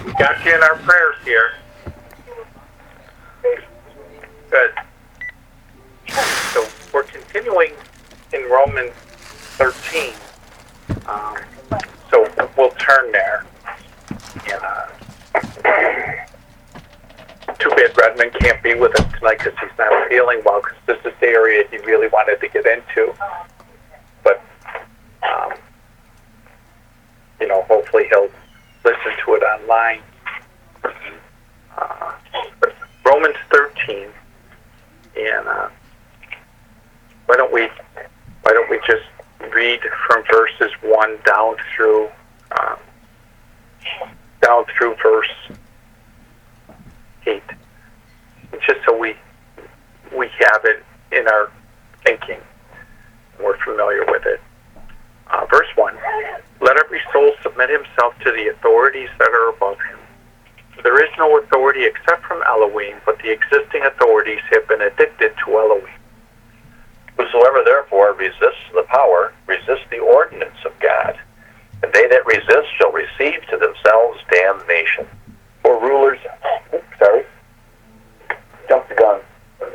Got you in our prayers here. Good. So we're continuing in Romans 13. So we'll turn there. And, too bad Redmond can't be with us tonight because he's not feeling well, because this is the area he really wanted to get into. But, hopefully he'll listen to it online. Romans 13, and why don't we just read from verses 1 down through verse 8, just so we have it in our thinking. We're familiar with it. Verse 1, let every soul submit himself to the authorities that are above him. There is no authority except from Elohim, but the existing authorities have been addicted to Elohim. Whosoever therefore resists the power, resists the ordinance of God. And they that resist shall receive to themselves damnation. For rulers, jump the gun.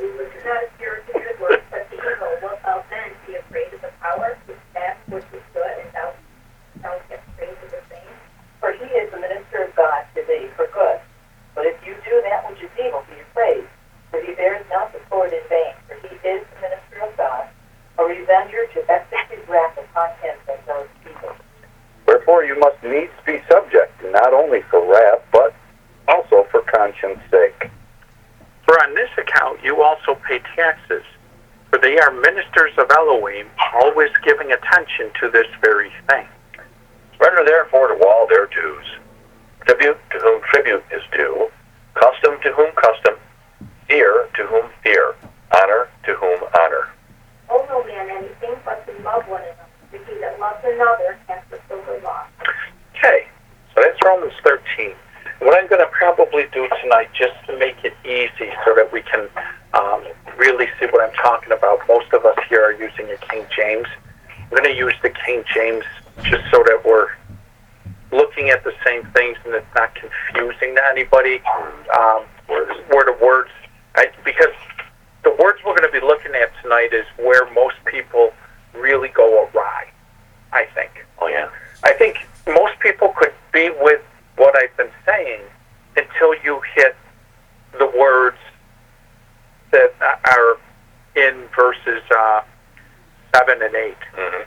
For he is the minister of God to thee for good. But if you do that which is evil, be afraid, for he bears not the sword in vain, for he is the minister of God, a revenger to execute wrath upon him that does evil. Wherefore you must needs be subject, not only for wrath, but also for conscience sake. For on this account you also pay taxes, for they are ministers of Elohim, always giving attention to this very thing. Render therefore to all their dues. Tribute to whom tribute is due, custom to whom custom, fear to whom fear, honor to whom honor. Owe no man anything but to love one another, for he that loves another has fulfilled the law. Okay, so that's Romans 13. What I'm going to probably do tonight, just to make it easy so that we can really see what I'm talking about, most of us here are using a King James. I'm going to use the King James just so that we're looking at the same things and it's not confusing to anybody. Word of words. Because the words we're going to be looking at tonight is where most people really go awry, I think. Oh, yeah. I think most people could be with what I've been saying until you hit the words that are in verses 7 and 8. Mm-hmm.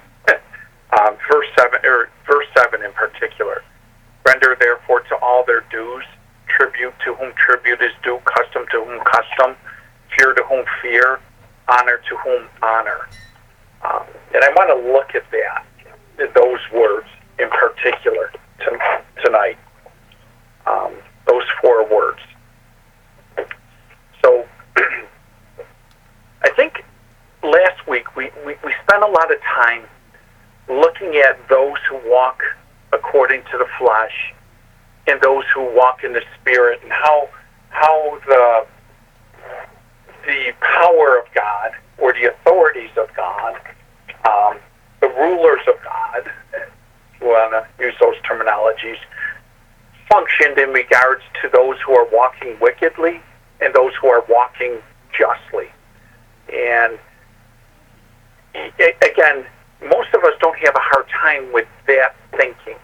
Verse 7 in particular. Render therefore to all their dues, tribute to whom tribute is due, custom to whom custom, fear to whom fear, honor to whom honor. And I want to look at those words in particular tonight. Those 4 words. So I think last week we spent a lot of time looking at those who walk according to the flesh and those who walk in the Spirit, and how the power of God, or the authorities of God, the rulers of God, if you want to use those terminologies, functioned in regards to those who are walking wickedly and those who are walking justly. And again, most of us don't have a hard time with that thinking.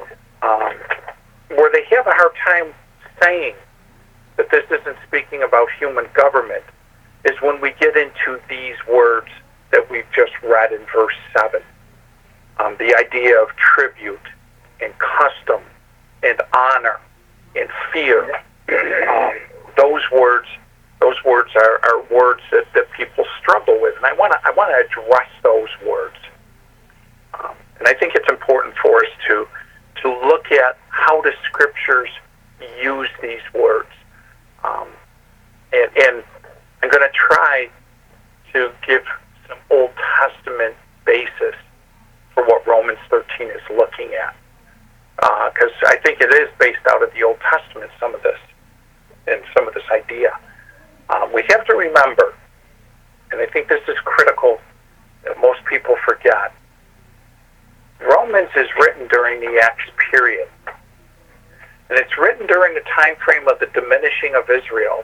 Where they have a hard time saying that this isn't speaking about human government is when we get into these words that we've just read in verse 7. The idea of tribute and custom and honor and fear. Those words are words that people struggle with, and I want to address those words. And I think it's important for us to look at how the Scriptures use these words. And I'm going to try to give some Old Testament basis for what Romans 13 is looking at. Because I think it is based out of the Old Testament, some of this idea. We have to remember, and I think this is critical that most people forget, Romans is written during the Acts period. And it's written during the time frame of the diminishing of Israel.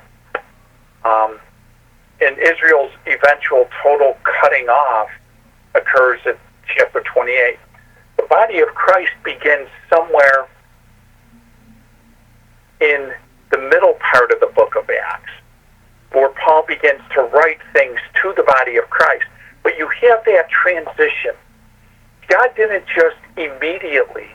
And Israel's eventual total cutting off occurs at chapter 28. The body of Christ begins somewhere in the middle part of the book of Acts, where Paul begins to write things to the body of Christ. But you have that transition. God didn't just immediately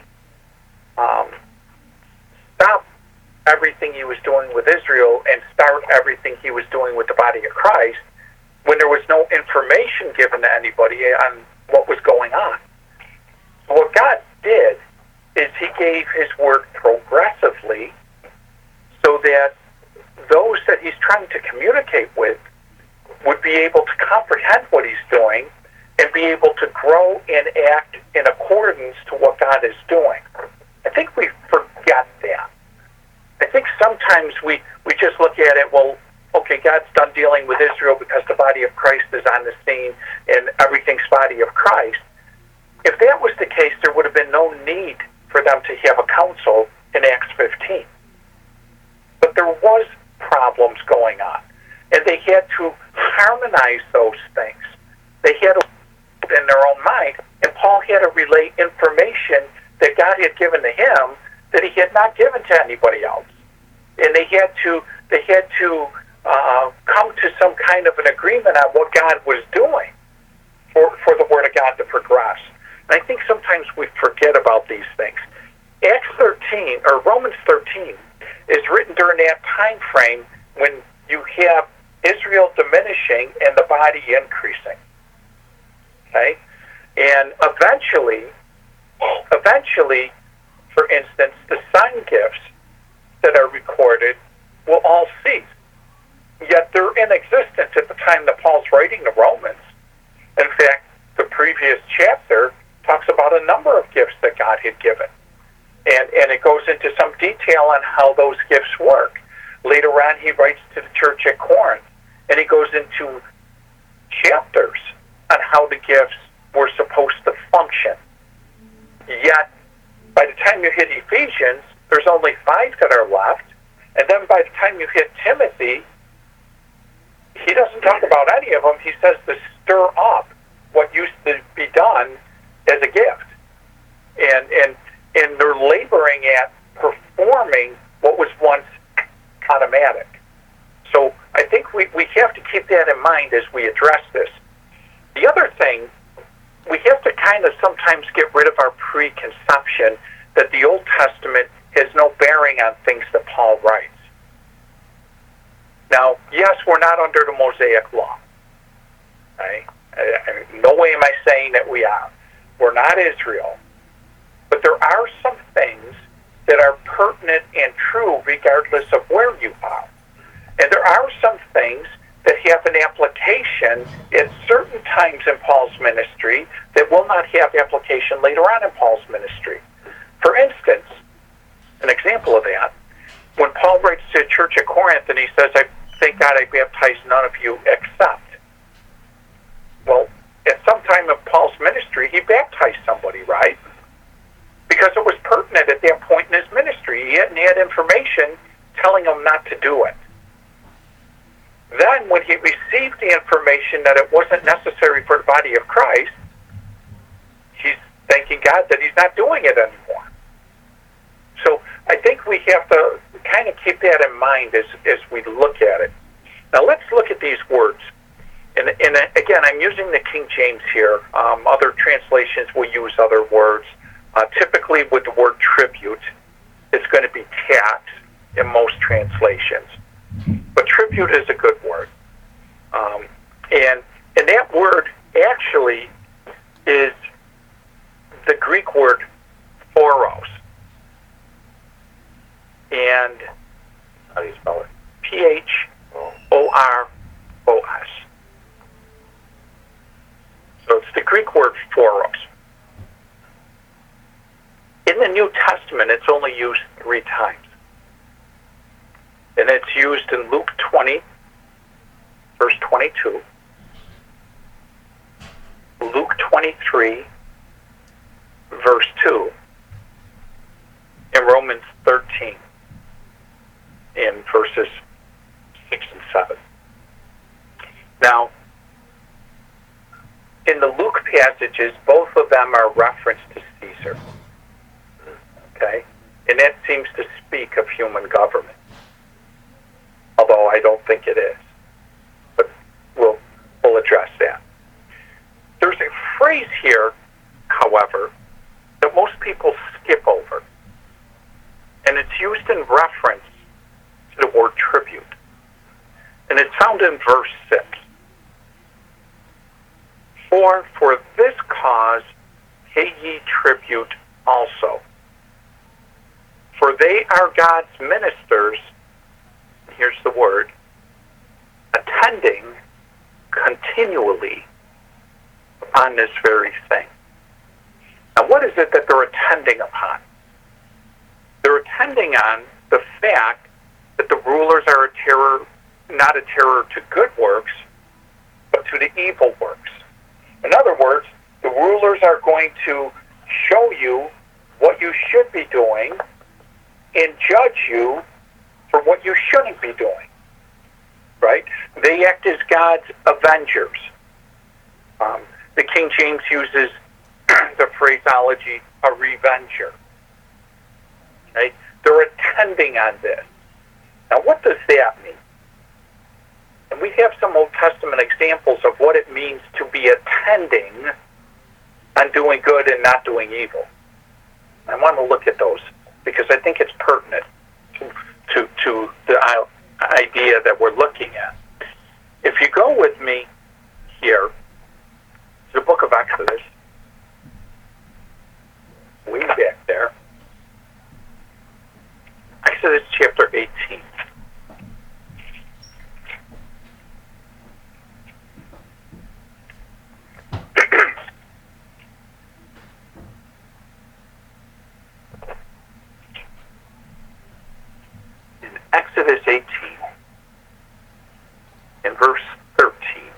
stop everything he was doing with Israel and start everything he was doing with the body of Christ when there was no information given to anybody on what was going on. So what God did is he gave his word progressively so that those that he's trying to communicate with would be able to comprehend what he's doing and be able to grow and act in accordance to what God is doing. I think we forget that. I think sometimes we just look at it, well, okay, God's done dealing with Israel because the body of Christ is on the scene and everything's body of Christ. If that was the case, there would have been no need for them to have a council in Acts 15. But there was problems going on, and they had to harmonize those things. They had to in their own mind, and Paul had to relay information that God had given to him that he had not given to anybody else. And they had to come to some kind of an agreement on what God was doing for the Word of God to progress. And I think sometimes we forget about these things. Acts 13, or Romans 13, is written during that time frame when you have Israel diminishing and the body increasing. Okay? And eventually, for instance, the sign gifts that are recorded will all cease. Yet they're in existence at the time that Paul's writing the Romans. In fact, the previous chapter talks about a number of gifts that God had given. And it goes into some detail on how those gifts work. Later on, he writes to the church at Corinth, and he goes into chapters on how the gifts were supposed to function. Yet, by the time you hit Ephesians, there's only 5 that are left. And then by the time you hit Timothy, he doesn't talk about any of them. He says to stir up what used to be done as a gift. And they're laboring at performing what was once automatic. So I think we have to keep that in mind as we address this. The other thing, we have to kind of sometimes get rid of our preconception that the Old Testament has no bearing on things that Paul writes. Now, yes, we're not under the Mosaic Law. Right? No way am I saying that we are. We're not Israel. But there are some things that are pertinent and true regardless of where you are. And there are some things that have an application at certain times in Paul's ministry that will not have application later on in Paul's ministry. For instance, an example of that, when Paul writes to a church at Corinth and he says, I thank God I baptize none of you except. Well, at some time of Paul's ministry, he baptized somebody, right? Because it was pertinent at that point in his ministry. He hadn't had information telling him not to do it. Then, when he received the information that it wasn't necessary for the body of Christ, he's thanking God that he's not doing it anymore. So I think we have to kind of keep that in mind as we look at it. Now let's look at these words. And again, I'm using the King James here. Other translations will use other words. Typically with the word tribute, it's going to be tax in most translations. But tribute is a good word. And that word actually is the Greek word phoros. And how do you spell it? P-H-O-R-O-S. So it's the Greek word phoros. In the New Testament, it's only used 3 times. And it's used in Luke 20, verse 22, Luke 23, verse 2, and Romans Romans 13 in verses 6 and 7. Now, in the Luke passages, both of them are referenced to Caesar. Okay? And that seems to speak of human government. Although I don't think it is. But we'll address that. There's a phrase here, however, that most people skip over. And it's used in reference to the word tribute. And it's found in verse 6. For this cause pay ye tribute also. For they are God's ministers, here's the word, attending continually upon this very thing. Now, what is it that they're attending upon? They're attending on the fact that the rulers are a terror, not a terror to good works, but to the evil works. In other words, the rulers are going to show you what you should be doing and judge you for what you shouldn't be doing. Right? They act as God's avengers. The King James uses the phraseology, a revenger. Right? They're attending on this. Now, what does that mean? And we have some Old Testament examples of what it means to be attending on doing good and not doing evil. I want to look at those because I think it's pertinent to the idea that we're looking at. If you go with me here to the book of Exodus, way back there, Exodus chapter 18. Exodus 18, in verse 13,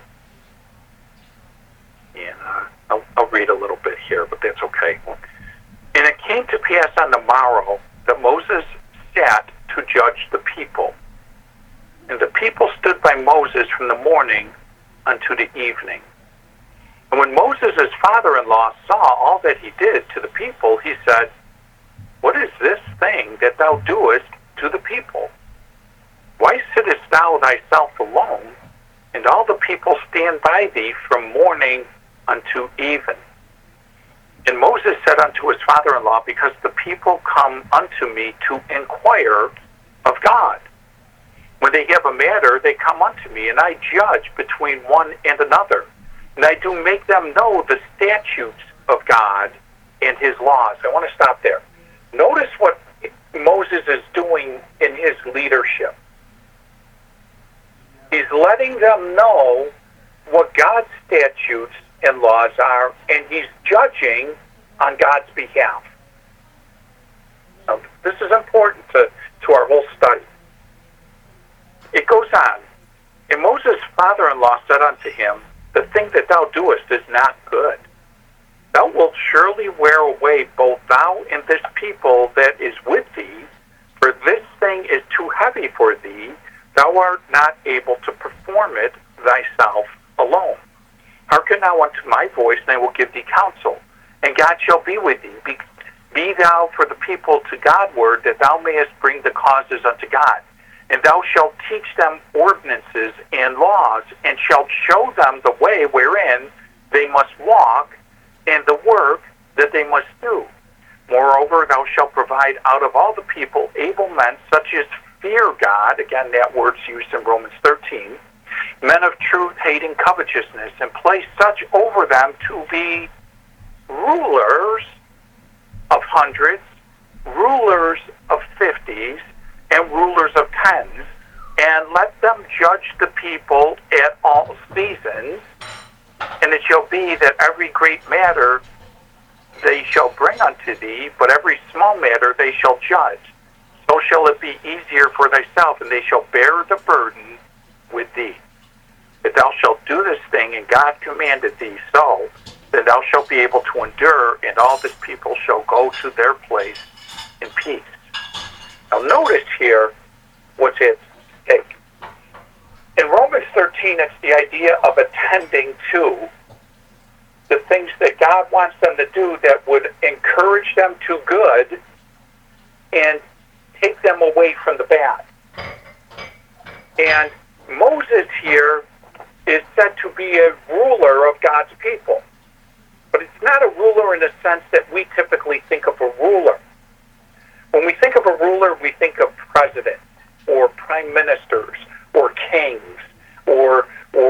and I'll read a little bit here, but that's okay. And it came to pass on the morrow that Moses sat to judge the people. And the people stood by Moses from the morning unto the evening. And when Moses' father-in-law saw all that he did to the people, he said, What is this thing that thou doest to the people? Why sittest thou thyself alone, and all the people stand by thee from morning unto even? And Moses said unto his father-in-law, Because the people come unto me to inquire of God. When they have a matter, they come unto me, and I judge between one and another. And I do make them know the statutes of God and his laws. I want to stop there. Notice what Moses is doing in his leadership. He's letting them know what God's statutes and laws are, and he's judging on God's behalf. Now, this is important to our whole study. It goes on. And Moses' father-in-law said unto him, The thing that thou doest is not good. Thou wilt surely wear away both thou and this people that is with thee, for this thing is too heavy for thee. Thou art not able to perform it thyself alone. Hearken now unto my voice, and I will give thee counsel. And God shall be with thee. Be thou for the people to Godward, that thou mayest bring the causes unto God. And thou shalt teach them ordinances and laws, and shalt show them the way wherein they must walk, and the work that they must do. Moreover, thou shalt provide out of all the people able men, such as fear God, again that word's used in Romans 13, men of truth hating covetousness, and place such over them to be rulers of hundreds, rulers of 50s, and rulers of 10s, and let them judge the people at all seasons. And it shall be that every great matter they shall bring unto thee, but every small matter they shall judge. So shall it be easier for thyself, and they shall bear the burden with thee. If thou shalt do this thing, and God commanded thee so, then thou shalt be able to endure, and all this people shall go to their place in peace. Now notice here what's at stake. In Romans 13, it's the idea of attending to the things that God wants them to do that would encourage them to good and take them away from the bad. And Moses here is said to be a ruler of God's people. But it's not a ruler in the sense that we typically think of a ruler. When we think of a ruler, we think of presidents or prime ministers or kings or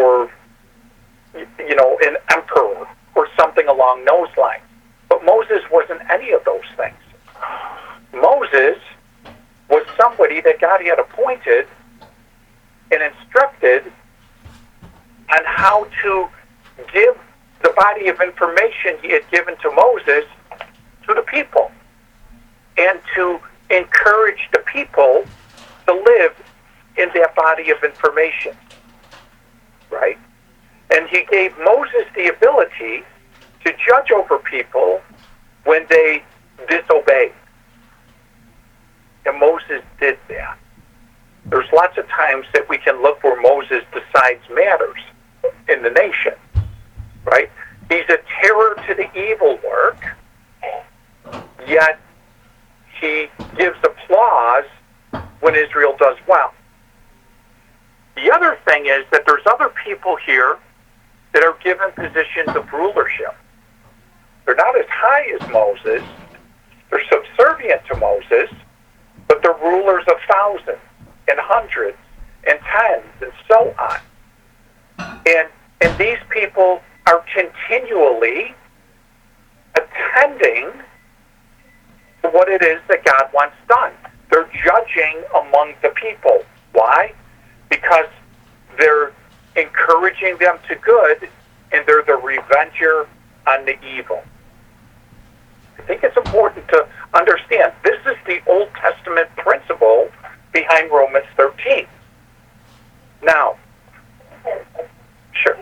an emperor or something along those lines. But Moses wasn't any of those things. Moses was somebody that God had appointed and instructed on how to give the body of information he had given to Moses to the people and to encourage the people to live in that body of information, right? And he gave Moses the ability to judge over people when they disobeyed. And Moses did that. There's lots of times that we can look where Moses decides matters in the nation, right? He's a terror to the evil work, yet he gives applause when Israel does well. The other thing is that there's other people here that are given positions of rulership. They're not as high as Moses. They're subservient to Moses, but they're rulers of thousands and hundreds and tens and so on. And these people are continually attending to what it is that God wants done. They're judging among the people. Why? Because they're encouraging them to good, and they're the revenger on the evil. I think it's important to understand this is the Old Testament principle behind Romans 13. Now, sure.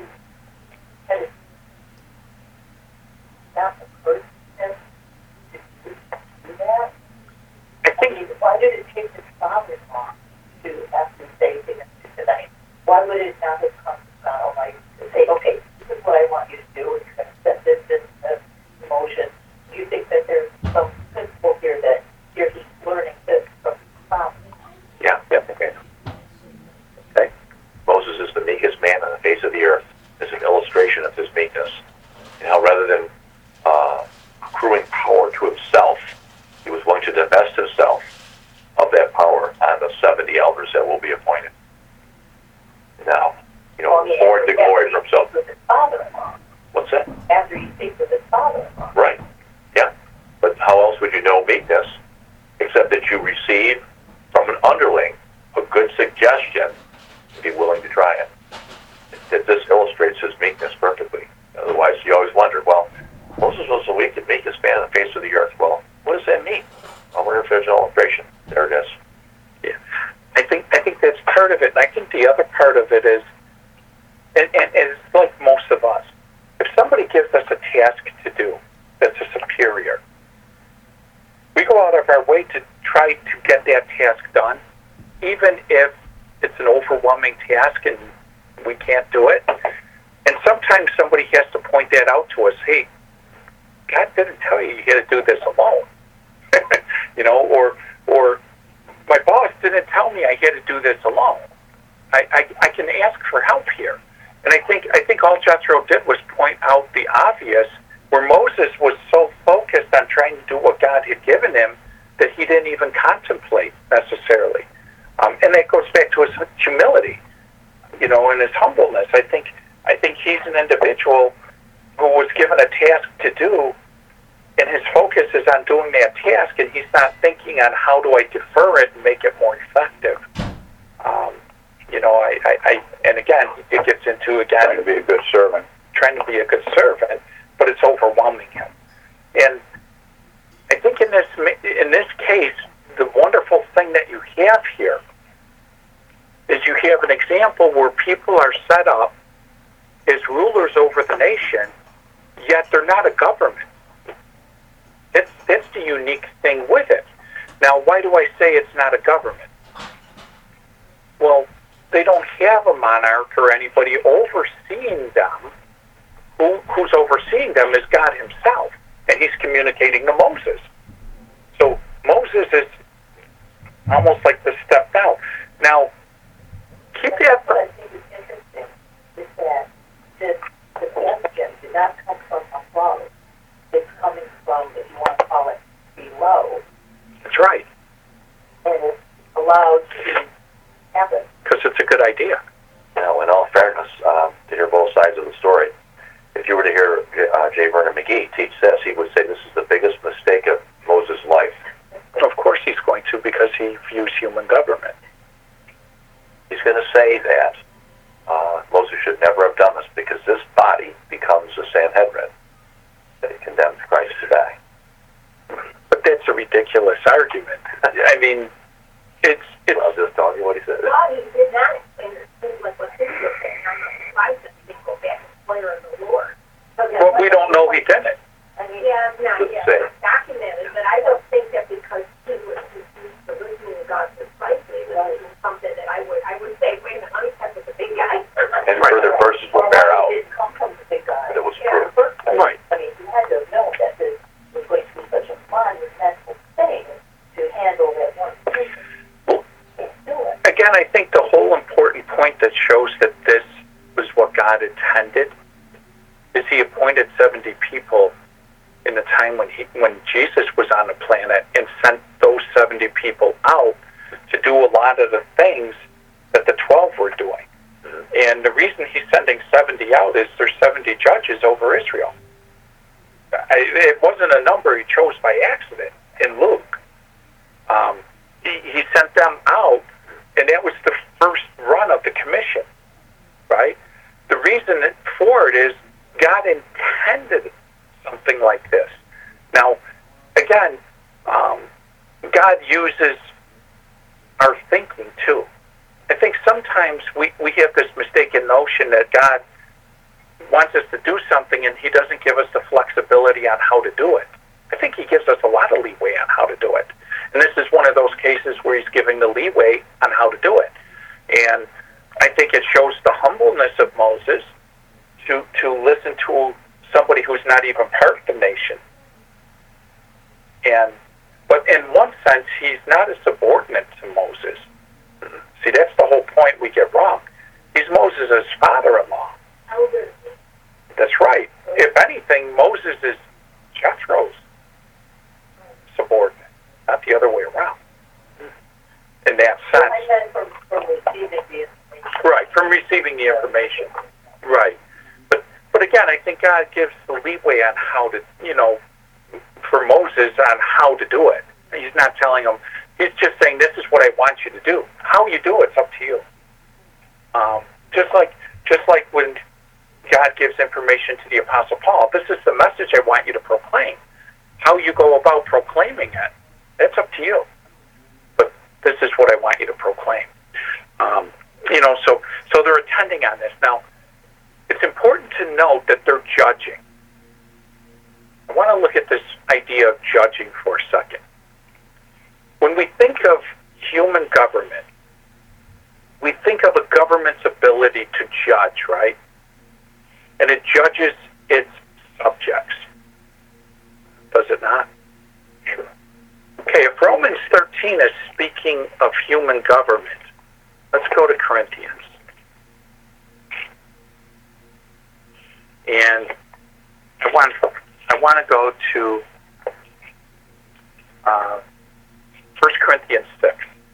I think. Why did it take his father-in-law to actually say things tonight? Why would it not have come to God Almighty to say, okay, this is what I want you to do, and you're going to set this in motion? Do you think that there's some principle here that here he's learning this from his father? Yeah, okay. Okay. Moses is the meekest man on the face of the earth. It's an illustration of his meekness. And how rather than accruing power to himself, he was willing to divest himself of that power on the 70 elders that will be appointed. Now, hoard the glory for himself. With his father-in-law. What's that? After he speaks with his father-in-law. Right. Yeah. But how else would you know meekness except that you receive from an underling a good suggestion and be willing to try it? That this illustrates his meekness perfectly. Otherwise, you always wonder, well, Moses was the weak and meekest man on the face of the earth. Well, what does that mean? I wonder if there's an illustration. There it is. Yeah, I think that's part of it. And I think the other part of it is, and it's like most of us, if somebody gives us a task to do that's a superior, we go out of our way to try to get that task done, even if it's an overwhelming task and we can't do it. And sometimes somebody has to point that out to us. Hey, God didn't tell you had to do this alone. or my boss didn't tell me I had to do this alone. I can ask for help here. And I think all Jethro did was point out the obvious, where Moses was so focused on trying to do what God had given him that he didn't even contemplate necessarily. And that goes back to his humility, and his humbleness. I think he's an individual who was given a task to do, and his focus is on doing that task, and he's not thinking on how do I defer it and make it more effective. And again, it gets into, Trying to be a good servant. trying to be a good servant, but it's overwhelming him. And I think in this case, the wonderful thing that you have here is you have an example where people are set up as rulers over the nation, yet they're not a government. That's the unique thing with it. Now, why do I say it's not a government? Well, they don't have a monarch or anybody overseeing them. Who's overseeing them is God himself, and he's communicating to Moses. So Moses is almost like the step down. Now, keep that. What I think is interesting is that this suggestion did not come from above. It's coming from, if you want to call it, below. That's right. And it's allowed to happen. Because it's a good idea. You know, in all fairness, to hear both sides of the story, if you were to hear J. Vernon McGee teach this, he would say this is the biggest mistake of Moses' life. Of course he's going to, because he views human government. He's going to say that Moses should never have done this because this body becomes a Sanhedrin that he condemns Christ to die. But that's a ridiculous argument. I mean, it's I'll just tell you what he said. Well, he did not explain it to like what this was saying. I'm not surprised that he didn't go back and swear in the Lord. well, we don't know he did it. I mean, yeah, it's not yet documented, but I don't think that because he was used to listening to God precisely, that it was something that I would say, wait a minute, let me check with the big guy. And further verses will bear out It didn't come from the big guy. that it was In true. the first place. Right. I mean, you had to have known that this was going to be such a monumental thing to handle that one person. Can't do it. Again, I think the whole important point that shows that this was what God intended is he appointed 70 people in the time when Jesus was on the planet and sent those 70 people out to do a lot of the things that the 12 were doing. And the reason he's sending 70 out is there's 70 judges over Israel. It wasn't a number he chose by accident in Luke. He sent them out, and that was the first run of the commission, right? The reason for it is God intended something like this. Now, again, God uses our thinking too. I think sometimes we have this mistaken notion that God wants us to do something and he doesn't give us the flexibility on how to do it. I think he gives us a lot of leeway on how to do it. And this is one of those cases where he's giving the leeway on how to do it. And I think it shows the humbleness of Moses to listen to somebody who's not even part of the nation. But in one sense, he's not a subordinate to Moses. See, that's the whole point we get wrong. He's Moses' father-in-law. That's right. If anything, Moses is Jethro's subordinate, not the other way around. In that sense. I meant from receiving the information. Right, from receiving the information. Right. But again, I think God gives the leeway on how to, for Moses on how to do it. He's not telling him, he's just saying, this is what I want you to do. How you do it's up to you. Just like when God gives information to the Apostle Paul, this is the message I want you to proclaim. How you go about proclaiming it, that's up to you. But this is what I want you to proclaim. So they're attending on this. Now, it's important to note that they're judging. I want to look at this idea of judging for a second. When we think of human government, we think of a government's ability to judge, right? And it judges its subjects. Does it not? Sure. Okay, if Romans 13 is speaking of human government, let's go to Corinthians. And I want to go to 1 Corinthians 6.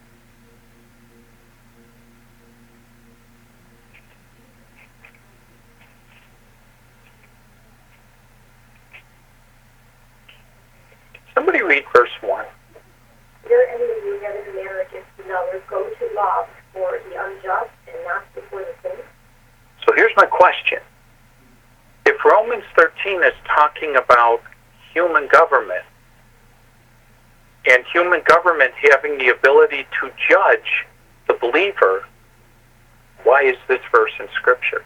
Somebody read verse 1. There any of you having a matter against another, go to law before the unjust and not before the saints? So here's my question. If Romans 13 is talking about human government, and human government having the ability to judge the believer, why is this verse in Scripture?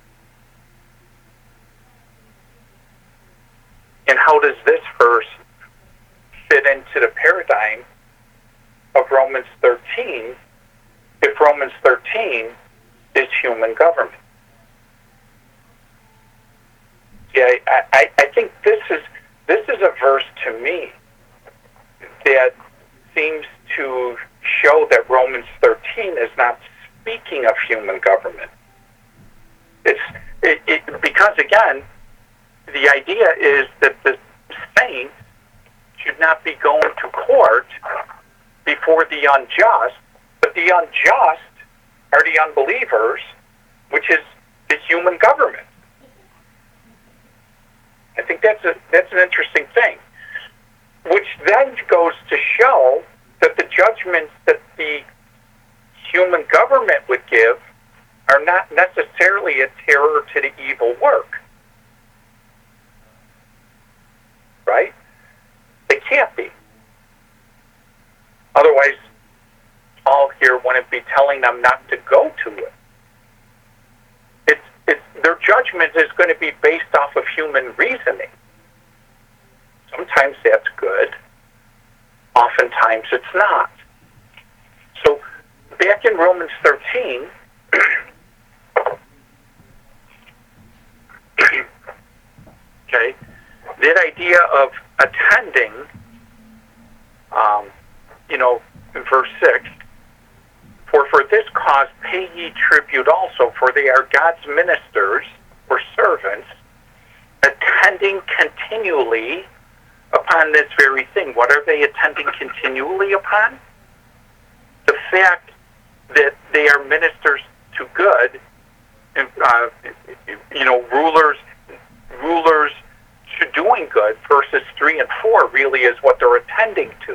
And how does this verse opposite paradigm of Romans 13 if Romans 13 is human government. Yeah, I think this is a verse to me that seems to show that Romans 13 is not speaking of human government. Because again, the idea is that the saints should not be going to court before the unjust, but the unjust are the unbelievers, which is the human government. I think that's an interesting thing, which then goes to show that the judgments that the human government would give are not necessarily a terror to the evil work. Right? They can't be. Otherwise, Paul here wouldn't be telling them not to go to it. Their judgment is going to be based off of human reasoning. Sometimes that's good. Oftentimes it's not. So back in Romans 13, okay, that idea of attending, in verse 6, for this cause pay ye tribute also, for they are God's ministers or servants, attending continually upon this very thing. What are they attending continually upon? The fact that they are ministers to good, rulers to doing good. Verses 3 and 4 really is what they're attending to.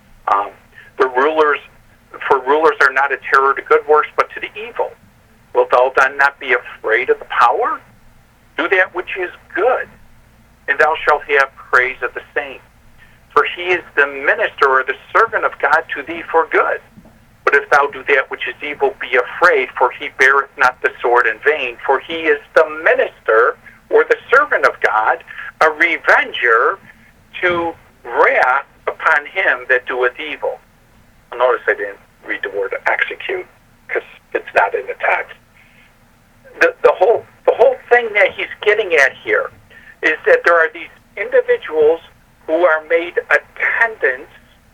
For rulers are not a terror to good works, but to the evil. Wilt thou then not be afraid of the power? Do that which is good, and thou shalt have praise of the same. For he is the minister or the servant of God to thee for good. But if thou do that which is evil, be afraid, for he beareth not the sword in vain. For he is the minister or the servant of God, a revenger to wrath upon him that doeth evil. Notice I didn't read the word execute because it's not in the text. The whole thing that he's getting at here is that there are these individuals who are made attendants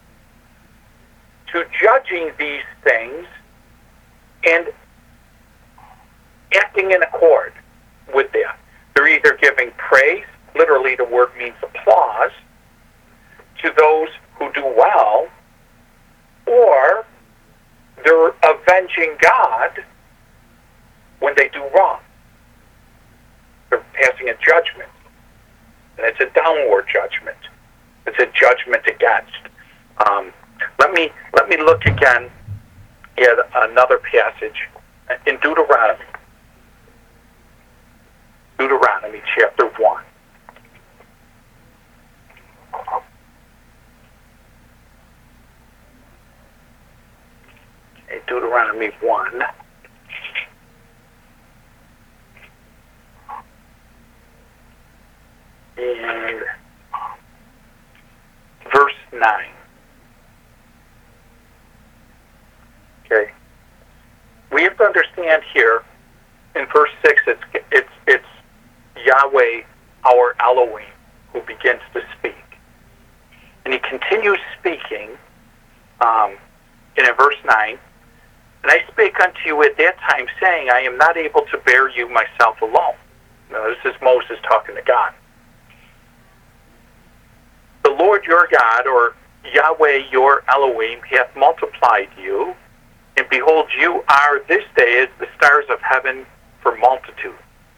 to judging these things and acting in accord with that. They're either giving praise, literally the word means applause, to those who do well, or they're avenging God when they do wrong. They're passing a judgment, and it's a downward judgment. It's a judgment against. Let me look again at another passage in Deuteronomy. Deuteronomy chapter 1. Okay, Deuteronomy 1. And verse 9. Okay. We have to understand here in verse 6 it's Yahweh, our Elohim, who begins to speak. And he continues speaking in verse 9, and I spake unto you at that time, saying, I am not able to bear you myself alone. Now, this is Moses talking to God. The Lord your God, or Yahweh your Elohim, hath multiplied you, and behold, you are this day as the stars of heaven for multitude.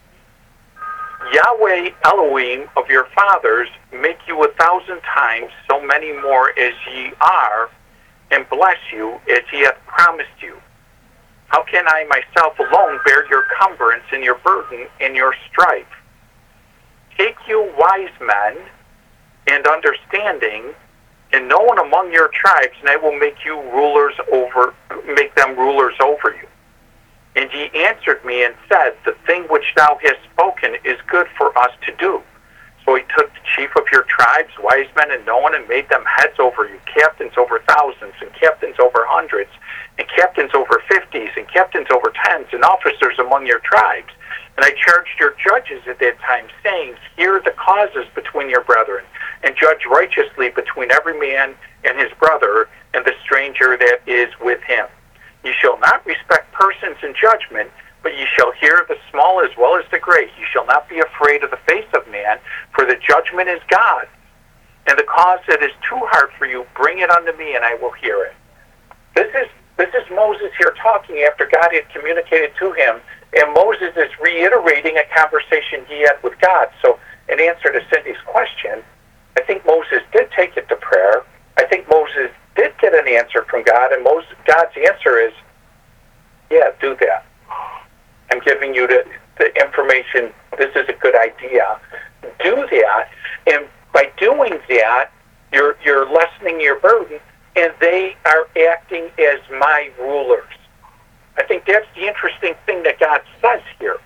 Yahweh Elohim of your fathers make you 1,000 times so many more as ye are, and bless you as he hath promised you. How can I myself alone bear your cumbrance and your burden and your strife? Take you wise men and understanding, and known among your tribes, and I will make them rulers over you. And ye answered me and said, the thing which thou hast spoken is good for us to do. So he took the chief of your tribes, wise men and known, and made them heads over you, captains over thousands, and captains over hundreds, and captains over 50s, and captains over tens, and officers among your tribes. And I charged your judges at that time, saying, hear the causes between your brethren, and judge righteously between every man and his brother, and the stranger that is with him. You shall not respect persons in judgment, but ye shall hear the small as well as the great. You shall not be afraid of the face of man, for the judgment is God. And the cause that is too hard for you, bring it unto me, and I will hear it. This is Moses here talking after God had communicated to him, and Moses is reiterating a conversation he had with God. So in answer to Cindy's question, I think Moses did take it to prayer. I think Moses did get an answer from God, and God's answer is, yeah, do that. I'm giving you the information. This is a good idea. Do that, and by doing that, you're lessening your burden, and they are acting as my rulers. I think that's the interesting thing that God says here,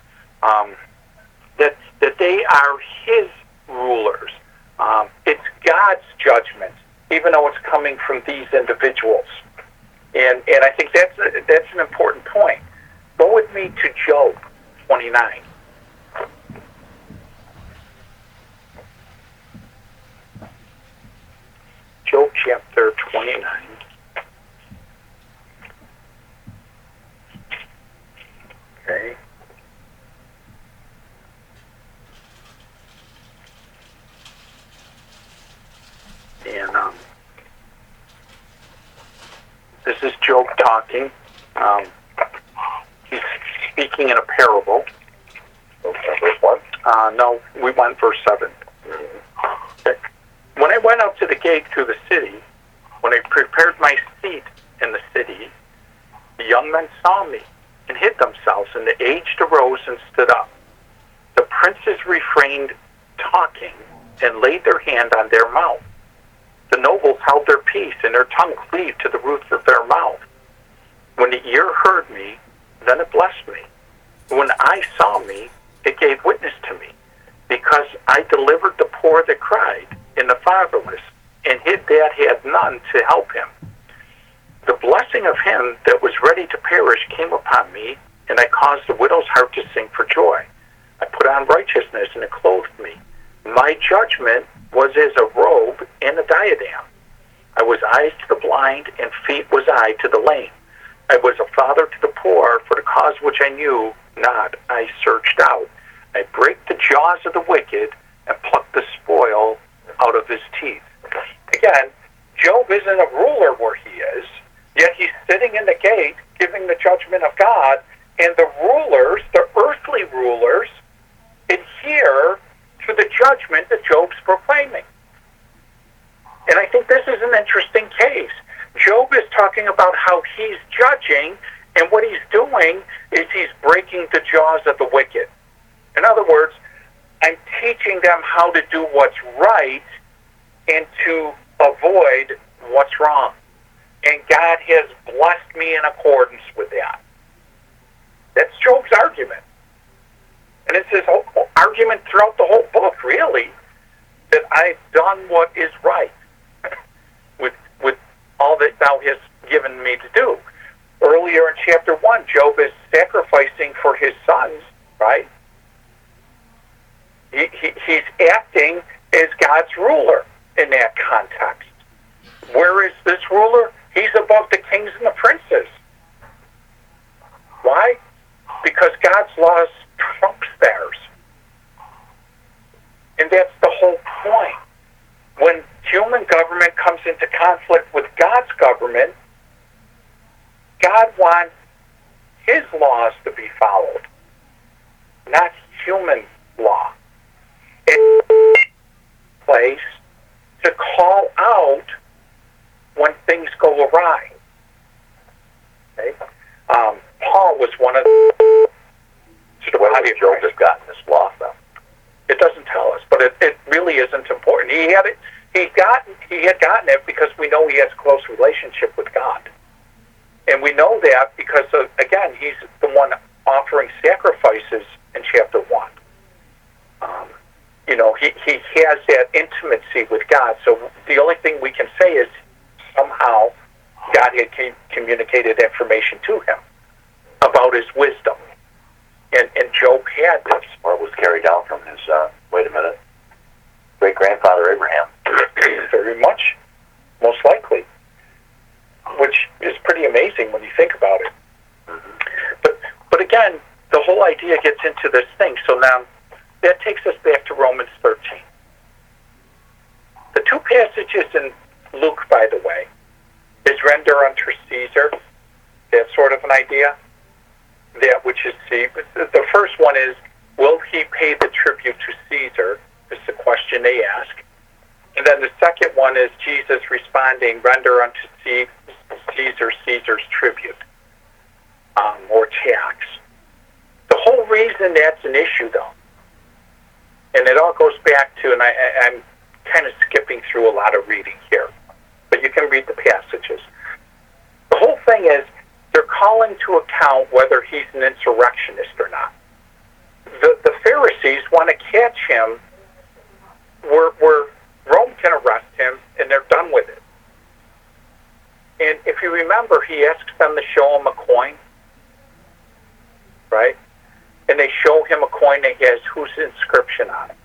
that they are His rulers. It's God's judgment, even though it's coming from these individuals. And I think that's an important point. Go with me to Job 29. Job chapter 29. Okay. And this is Job talking. He's speaking in a parable. Verse 1? No, we went verse 7. Okay. When I went up to the gate through the city, when I prepared my seat in the city, the young men saw me and hid themselves, and the aged arose and stood up. The princes refrained talking and laid their hand on their mouth. The nobles held their peace, and their tongue cleaved to the roof of their mouth. When the ear heard me, then it blessed me. When eye saw me, it gave witness to me, because I delivered the poor that cried, and the fatherless, and hid that had none to help him. The blessing of him that was ready to perish came upon me, and I caused the widow's heart to sing for joy. I put on righteousness, and it clothed me. My judgment was as a robe and a diadem. I was eyes to the blind, and feet was I to the lame. I was a father to the poor, for the cause which I knew not, I searched out. I break the jaws of the wicked, and pluck the spoil out of his teeth. Again, Job isn't a ruler where he is, yet he's sitting in the gate giving the judgment of God, and the rulers, the earthly rulers, adhere to the judgment that Job's proclaiming. And I think this is an interesting case. Job is talking about how he's judging, and what he's doing is he's breaking the jaws of the wicked. In other words, I'm teaching them how to do what's right and to avoid what's wrong. And God has blessed me in accordance with that. That's Job's argument. And it's his whole argument throughout the whole book, really, that I've done what is right with all that thou hast given me to do. Earlier in chapter 1, Job is sacrificing for his sons, right? He's acting as God's ruler in that context. Where is this ruler? He's above the kings and the princes. Why? Because God's laws trumps theirs. And that's the whole point. When human government comes into conflict with God's government, God wants His laws to be followed, not human law. It's a place to call out when things go awry. Okay? Paul was one of the... So where would Job have gotten this law from? It doesn't tell us, but it really isn't important. He had gotten it because we know he has a close relationship with God. And we know that because, again, he's the one offering sacrifices in chapter 1. he has that intimacy with God. So the only thing we can say is somehow God had communicated information to him about his wisdom. And Job had this. Or it was carried down from his, great-grandfather Abraham. Very much, most likely. Which is pretty amazing when you think about it. Mm-hmm. But again, the whole idea gets into this thing. So now, that takes us back to Romans 13. The two passages in Luke, by the way, is render unto Caesar, that sort of an idea. That which is Caesar. The first one is, will he pay the tribute to Caesar? Is the question they ask. And then the second one is Jesus responding, render unto Caesar Caesar's tribute, or tax. The whole reason that's an issue, though, and it all goes back to, and I'm kind of skipping through a lot of reading here, but you can read the passages. The whole thing is, they're calling to account whether he's an insurrectionist or not. The Pharisees want to catch him where Rome can arrest him, and they're done with it. And if you remember, he asks them to show him a coin, right? And they show him a coin that has whose inscription on it.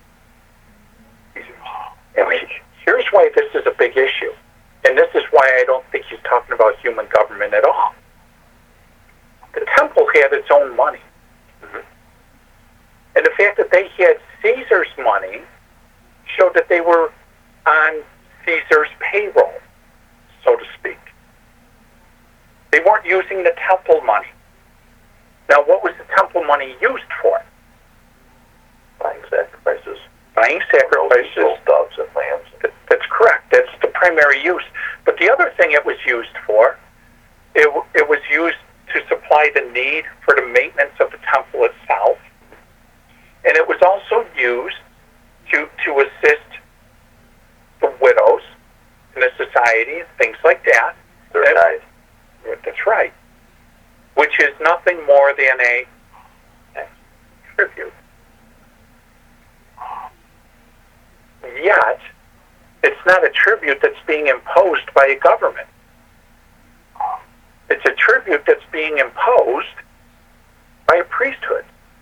And here's why this is a big issue. And this is why I don't think he's talking about human government at all. The temple had its own money. Mm-hmm. And the fact that they had Caesar's money showed that they were on Caesar's payroll, so to speak. They weren't using the temple money. Now, what was the temple money used for? Buying sacrifices. Buying sacrifices. Doves and lambs. That's correct. That's the primary use. But the other thing it was used for, it was used to supply the need for the maintenance of the temple itself. And it was also used to assist the widows in the society and things like that. That's right. Which is nothing more than a tribute. Yet, it's not a tribute that's being imposed by a government. It's a tribute that's being imposed by a priesthood.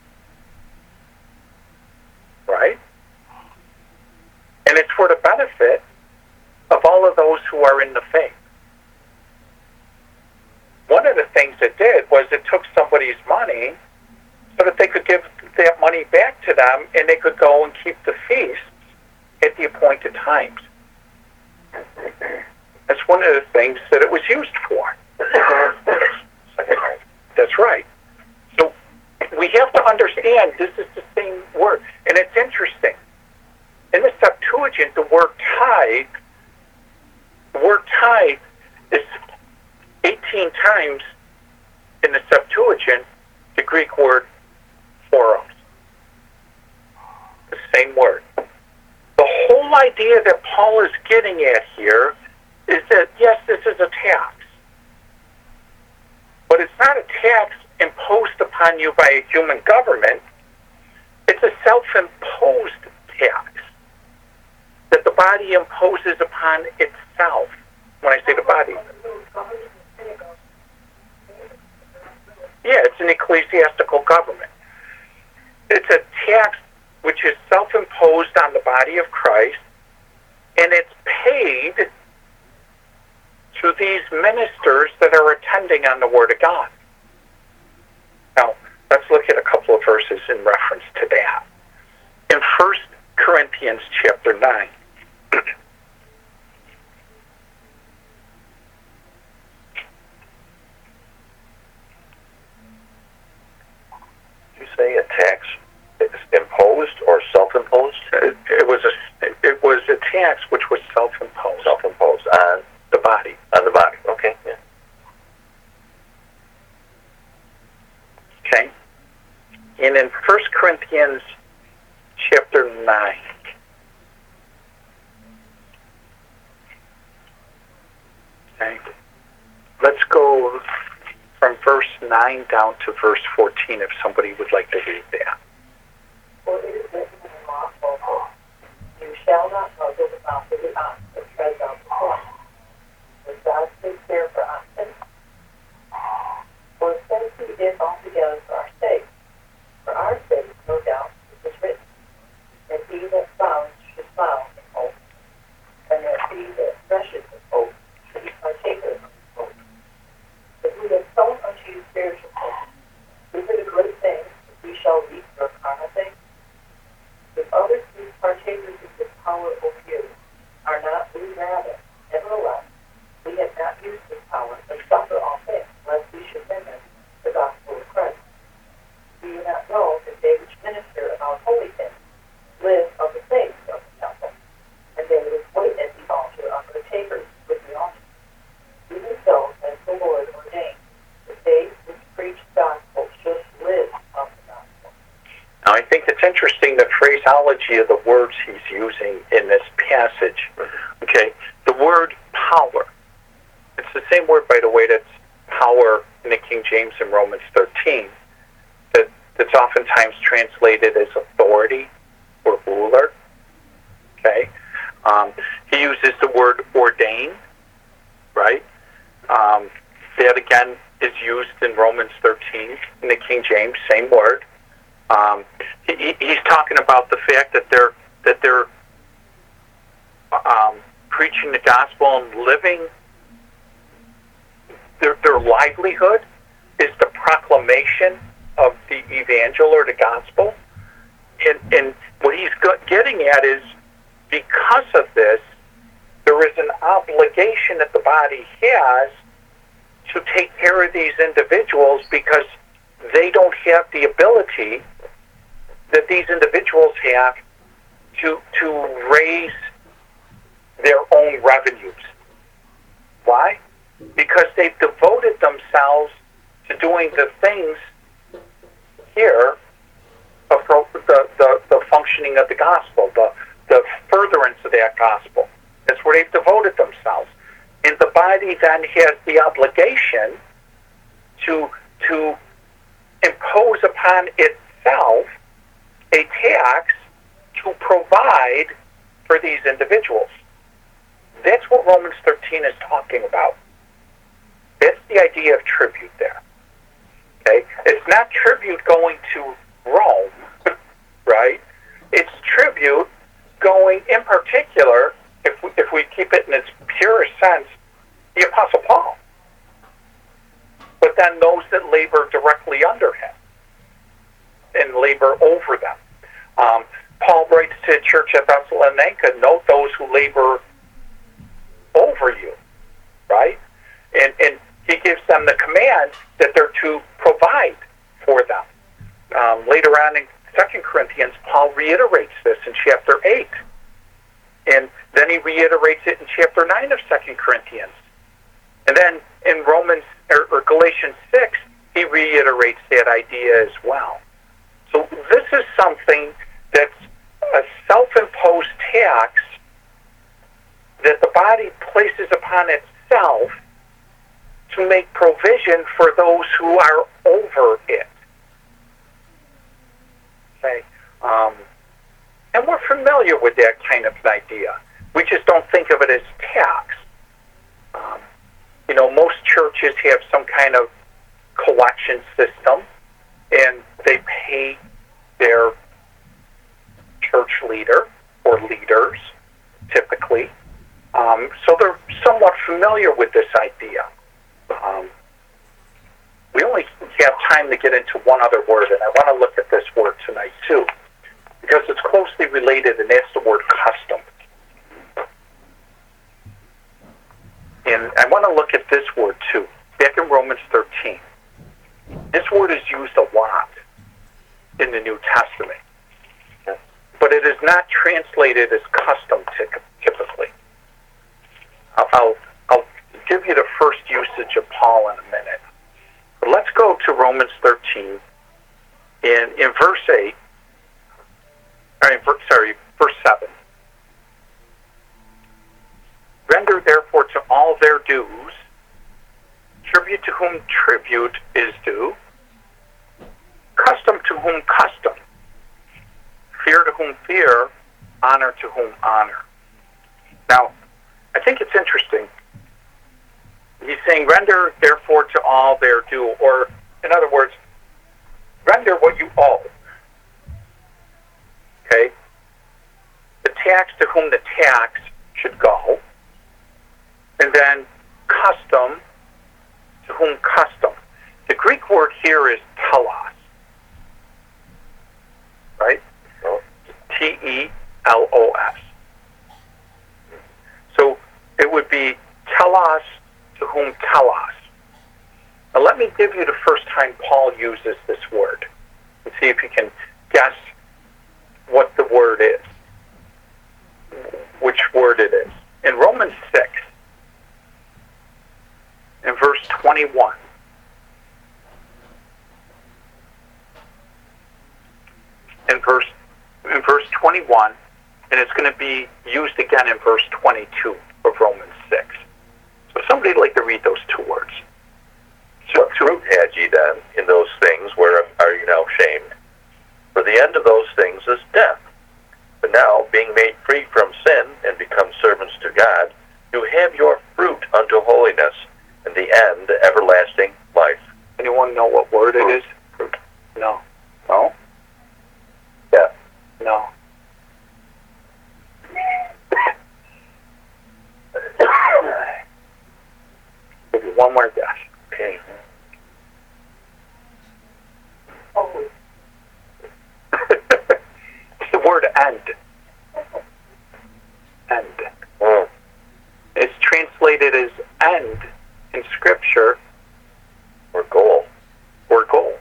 Right? And it's for the benefit of all of those who are in the faith. One of the things it did was it took somebody's money so that they could give that money back to them and they could go and keep the feasts at the appointed times. That's one of the things that it was used for. That's right. So we have to understand this is the same word. And it's interesting. In the Septuagint, the word tithe is 18 times in the Septuagint the Greek word phoros. The same word. The whole idea that Paul is getting at here is that, yes, this is a tax. But it's not a tax imposed upon you by a human government. It's a self-imposed tax that the body imposes upon itself. When I say the body. Yeah, it's an ecclesiastical government. It's a tax which is self-imposed on the body of Christ, and it's paid to these ministers that are attending on the Word of God. Now, let's look at a couple of verses in reference to that. In 1 Corinthians chapter 9, you say a tax is imposed or self-imposed? It was a tax which was self-imposed. Self-imposed on The body. on the body. Okay. Yeah. Okay? And in 1 Corinthians chapter 9, okay, let's go from verse 9 down to verse 14 if somebody would like to read that. For it is written in the law, muzzle the mouth of the ox that treads out the corn. Does God take care for oxen? For since he is altogether for our sake, no doubt, it is written, that he that plows should plow in hope, and that he that threshes in hope should be partaker of hope. But we have sown unto you spiritual hope. These are the good things that we shall reap for carnal things. If others be partakers of this power over you, are not we rather? Nevertheless, we have not used this power, but suffer all things, lest we should hinder the gospel of Christ. Do you not know that they which minister about holy things live of the faith of the temple, and they which wait at the altar are partakers with the altar? Even so, as the Lord ordained, that they which preach the gospel should live of the gospel. Now, I think it's interesting the phraseology of the words he's using in this passage. Okay, the word power. It's the same word, by the way, that's power in the King James in Romans 13. That's oftentimes translated as authority or ruler. Okay, he uses the word ordain, right? That again is used in Romans 13 in the King James, same word. He's talking about the fact that they're preaching the gospel and living. Their livelihood is the proclamation of the evangel or the gospel. And what he's getting at is, because of this, there is an obligation that the body has to take care of these individuals, because they don't have the ability that these individuals have to raise their own revenues. Why? Because they've devoted themselves to doing the things here of the functioning of the gospel, the furtherance of that gospel. That's where they've devoted themselves. And the body then has the obligation to impose upon itself a tax to provide for these individuals. That's what Romans 13 is talking about. That's the idea of tribute there. Okay? It's not tribute going to Rome, right? It's tribute going, in particular, if we keep it in its purest sense, the Apostle Paul. But then those that labor directly under him and labor over them. Paul writes to the church at Thessalonica, note those who labor over you, right? And he gives them the command that they're to provide for them. Later on in 2 Corinthians, Paul reiterates this in chapter 8. And then he reiterates it in chapter 9 of 2 Corinthians. And then in Galatians 6, he reiterates that idea as well. So this is something that's a self-imposed tax that the body places upon itself to make provision for those who are over it. Okay? And we're familiar with that kind of an idea. We just don't think of it as tax. Most churches have some kind of collection system, and they pay their church leader or leaders, typically. So they're somewhat familiar with this idea. We only have time to get into one other word, and I want to look at this word tonight, too, because it's closely related, and that's the word custom. And I want to look at this word, too, back in Romans 13. This word is used a lot in the New Testament, but it is not translated as custom typically. I'll give you the first usage of Paul in a minute. But let's go to Romans 13. In verse 8, verse 7. Render therefore to all their dues, tribute to whom tribute is due, custom to whom custom, fear to whom fear, honor to whom honor. Now, I think it's interesting. He's saying, render therefore to all their due, or in other words, render what you owe. Okay? The tax to whom the tax should go, and then custom to whom custom. The Greek word here is telos, right? T-E-L-O-S. So it would be telos to whom telos. Now let me give you the first time Paul uses this word and see if you can guess what the word is, which word it is. In Romans 6, in verse 21, in verse 21, and it's going to be used again in verse 22 of Romans 6. So somebody would like to read those two words. What fruit had ye then in those things whereof are you now shamed? For the end of those things is death. But now, being made free from sin and become servants to God, you have your fruit unto holiness, and the end everlasting life. Anyone know what word it is? No. No? Yeah. No. Give you one more guess. Okay. Oh, It's the word end. End. Mm. It's translated as end in Scripture Or goal. or goal.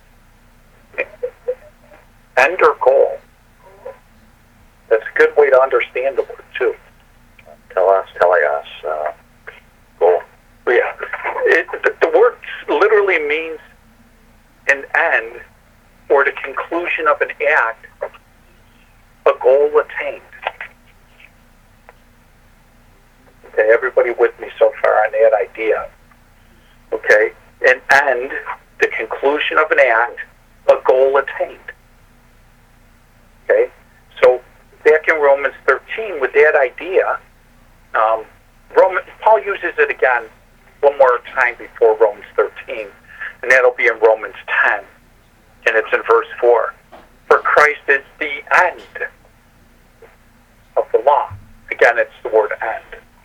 End or goal. That's a good way to understand the word, too. Telos, goal. Yeah. The word literally means an end or the conclusion of an act, a goal attained. Okay, everybody with me so far on that idea? Okay, an end, the conclusion of an act, a goal attained. Okay, so back in Romans 13 with that idea, Paul uses it again one more time before Romans 13, and that'll be in Romans 10, and it's in verse 4. For Christ is the end of the law. Again, it's the word end.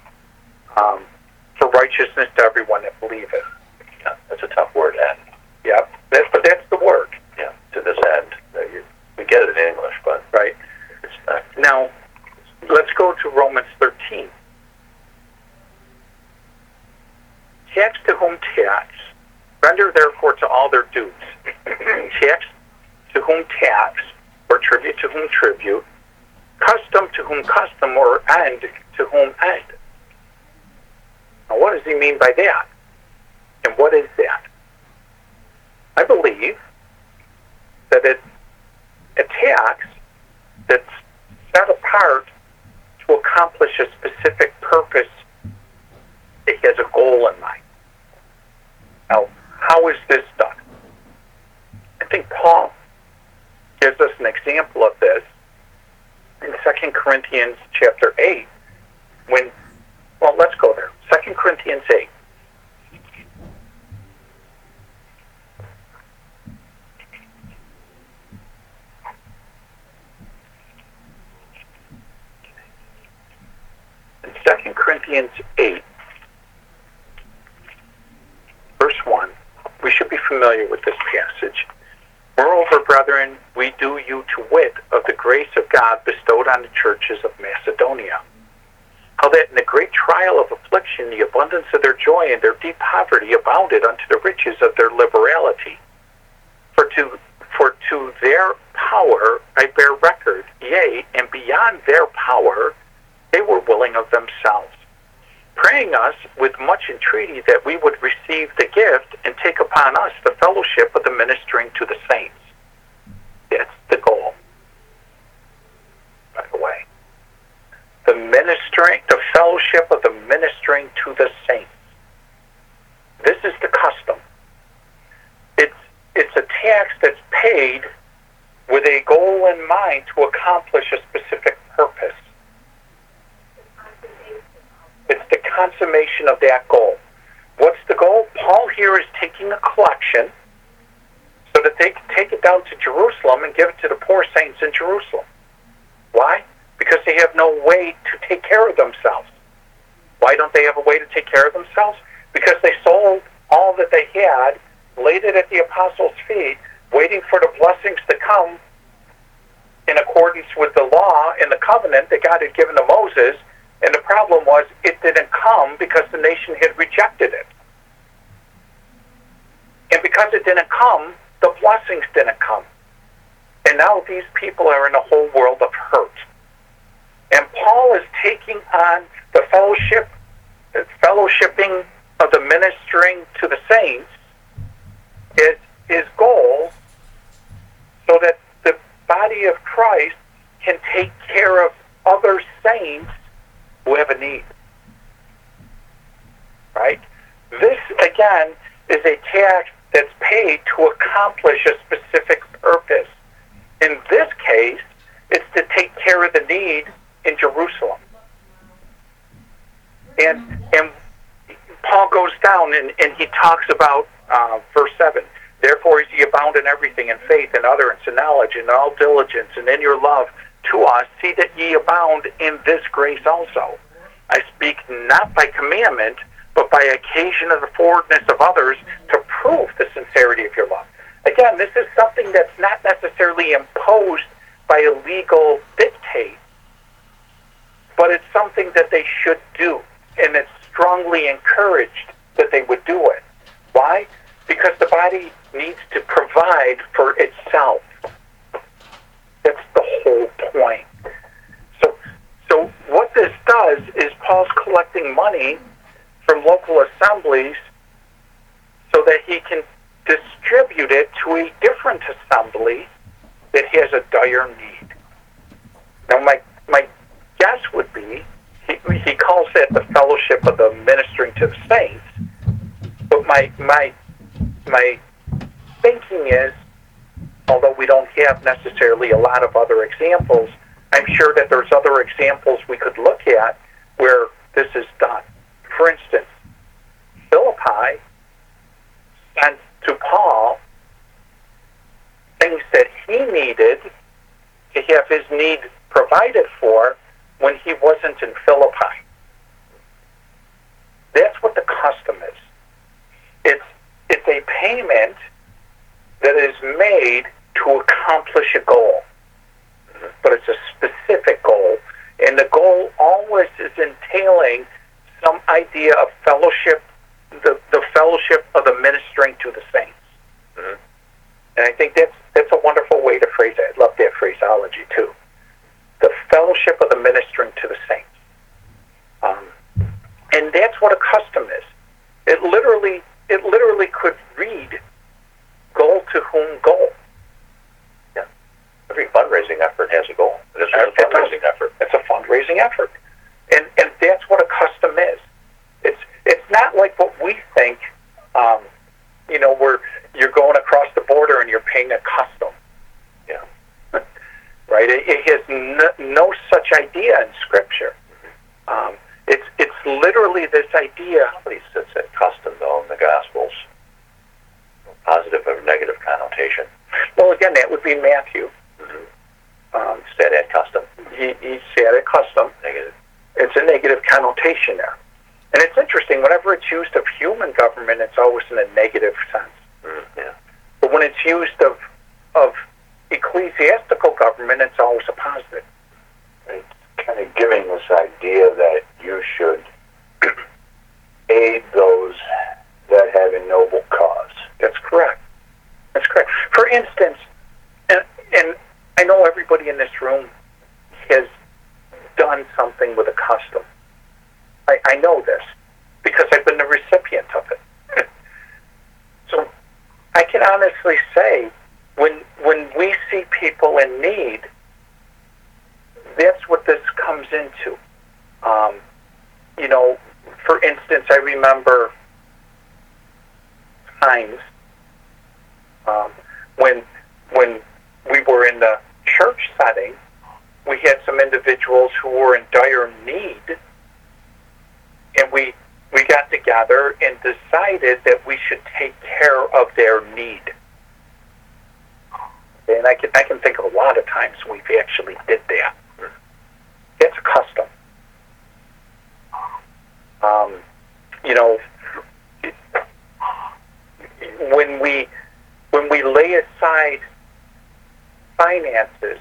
For righteousness to everyone that believeth. Yeah, that's a tough word, end. Yep, but that's the word. Yeah, to this end. We get it in English, but Right. it's not. Now, let's go to Romans 13. Tax to whom tax, render therefore to all their dues. Tax to whom tax, or tribute to whom tribute. Custom to whom custom, or end to whom end. Now, what does he mean by that? And what is that? I believe that it's a tax that's set apart to accomplish a specific purpose. It has a goal in mind. Now, how is this done? I think Paul gives us an example of this in 2 Corinthians chapter 8. Let's go there. 2 Corinthians 8. In 2 Corinthians 8, verse 1, we should be familiar with this passage. Moreover, brethren, we do you to wit of the grace of God bestowed on the churches of Macedonia, how that in the great trial of affliction the abundance of their joy and their deep poverty abounded unto the riches of their liberality. For to their power I bear record, yea, and beyond their power they were willing of themselves, praying us with much entreaty that we would receive the gift and take upon us the fellowship of the ministering to the saints. That's the goal, by the way. The fellowship of the ministering to the saints. This is the custom. It's a tax that's paid with a goal in mind to accomplish a specific purpose. consummation of that goal. What's the goal? Paul here is taking a collection so that they can take it down to Jerusalem and give it to the poor saints in Jerusalem. Why? Because they have no way to take care of themselves. Why don't they have a way to take care of themselves? Because they sold all that they had, laid it at the apostles' feet, waiting for the blessings to come in accordance with the law and the covenant that God had given to Moses. And the problem was it didn't come because the nation had rejected it. And because it didn't come, the blessings didn't come. And now these people are in a whole world of hurt. And Paul is taking on the fellowshipping of the ministering to the saints is his goal, so that the body of Christ can take care of other saints who have a need. Right? This, again, is a tax that's paid to accomplish a specific purpose. In this case, it's to take care of the need in Jerusalem. And Paul goes down and he talks about verse 7. Therefore is ye abound in everything, in faith and utterance and knowledge and all diligence, and in your love to us, see that ye abound in this grace also. I speak not by commandment, but by occasion of the forwardness of others, to prove the sincerity of your love. Again, this is something that's not necessarily imposed by a legal dictate, but it's something that they should do, and it's strongly encouraged that they would do it. Why? Because the body needs to provide for itself. That's the whole point. So what this does is Paul's collecting money from local assemblies so that he can distribute it to a different assembly that has a dire need. Now, my guess would be he calls it the fellowship of the ministering to the saints, but my thinking is, although we don't have necessarily a lot of other examples, I'm sure that there's other examples we could look at where this is done. For instance, Philippi sent to Paul things that he needed to have his need provided for when he wasn't in Philippi. That's what the custom is. It's a payment that is made to accomplish a goal. But it's a specific goal, and the goal always is entailing some idea of fellowship, the fellowship of the ministering to the saints. Mm-hmm. And I think that's a wonderful way to phrase it. I love that phraseology too. The fellowship of the ministering to the saints. And that's what a custom is. It literally could read, goal to whom goal. Yeah. Every fundraising effort has a goal. It is a fundraising effort. It's a fundraising effort. And that's what a custom is. It's not like what we think, where you're going across the border and you're paying a custom. Yeah. Right? It has no such idea in Scripture. It's literally this idea. Somebody says that custom, though, in the Gospels. Positive or negative connotation. Well, again, that would be Matthew. Mm-hmm. Said at custom. He said at custom. Negative. It's a negative connotation there. And it's interesting, whenever it's used of human government, it's always in a negative sense. Yeah. But when it's used of ecclesiastical government, it's always a positive. It's kind of giving this idea that you should aid those that have a noble cause. That's correct. That's correct. For instance, and I know everybody in this room has done something with a custom. I know this because I've been the recipient of it. So I can honestly say, when we see people in need, that's what this comes into. For instance, I remember times when we were in the church setting, we had some individuals who were in dire need, and we got together and decided that we should take care of their need. And I can think of a lot of times we've actually did that. It's a custom. You know, when we lay aside finances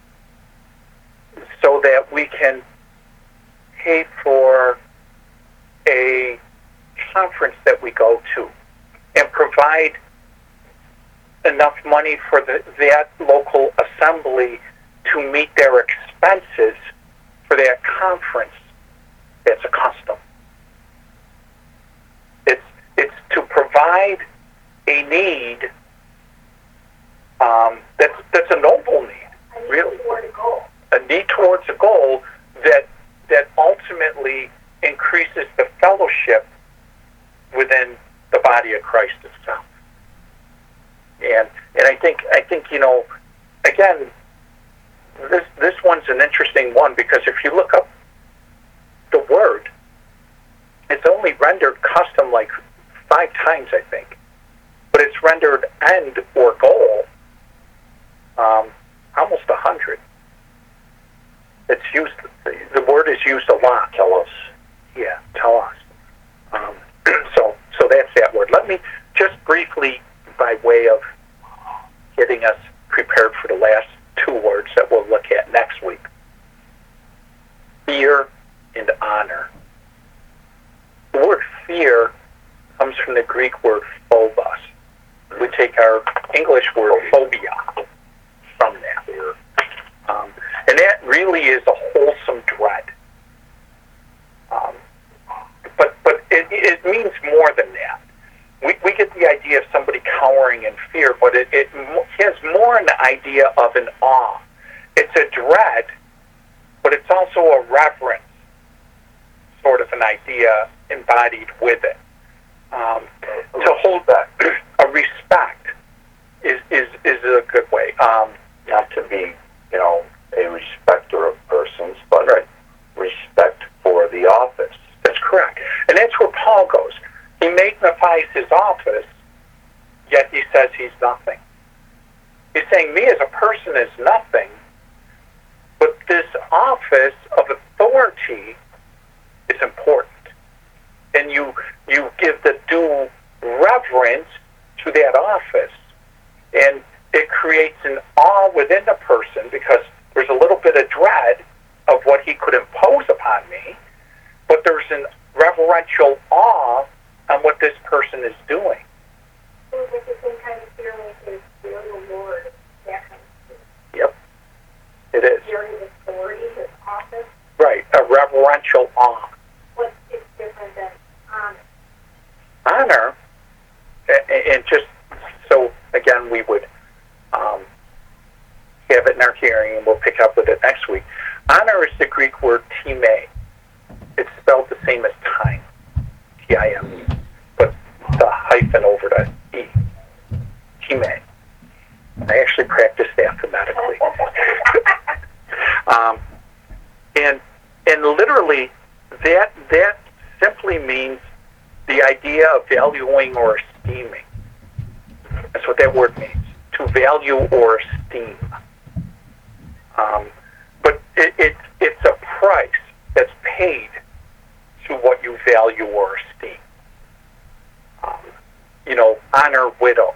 so that we can pay for a conference that we go to and provide enough money for that local assembly to meet their expenses for that conference, that's a custom. It's to provide a need that's a noble need, really. A need towards a goal that ultimately increases the fellowship within the body of Christ itself. And I think you know, again, this one's an interesting one because if you look up the word, it's only rendered custom like 5 times, I think, but it's rendered end or goal almost 100. It's used. The word is used a lot. Tell us. Yeah, tell us. So that's that word. Let me just briefly, by way of getting us prepared for the last 2 words that we'll look at next week. Fear and honor. The word fear comes from the Greek word phobos. We take our English word phobia from that. And that really is a wholesome dread. But it means more than that. We get the idea of somebody cowering in fear, but it has more an idea of an awe. It's a dread, but it's also a reverence, sort of an idea embodied with it. To hold that, a respect is a good way. Not to be, you know, a respecter of persons, but right. Respect for the office. That's correct. And that's where Paul goes. He magnifies his office, yet he says he's nothing. He's saying me as a person is nothing, but this office of authority is important. And you give the due reverence to that office, and it creates an awe within the person because there's a little bit of dread of what he could impose upon me, but there's an reverential awe on what this person is doing. So it's the same kind of fear like fear of the Lord, that kind of fear. Yep, it is. Fear of his authority, his office. Right, a reverential awe. What's different than honor? Honor, and just so, again, we would have it in our hearing, and we'll pick up with it next week. Honor is the Greek word time. It's spelled the same as time, T-I-M-E, but the hyphen over the E, time. I actually practiced that phonetically. And literally, that simply means the idea of valuing or esteeming. That's what that word means, to value or esteem. But it's a price that's paid to what you value or esteem. You know, honor widows.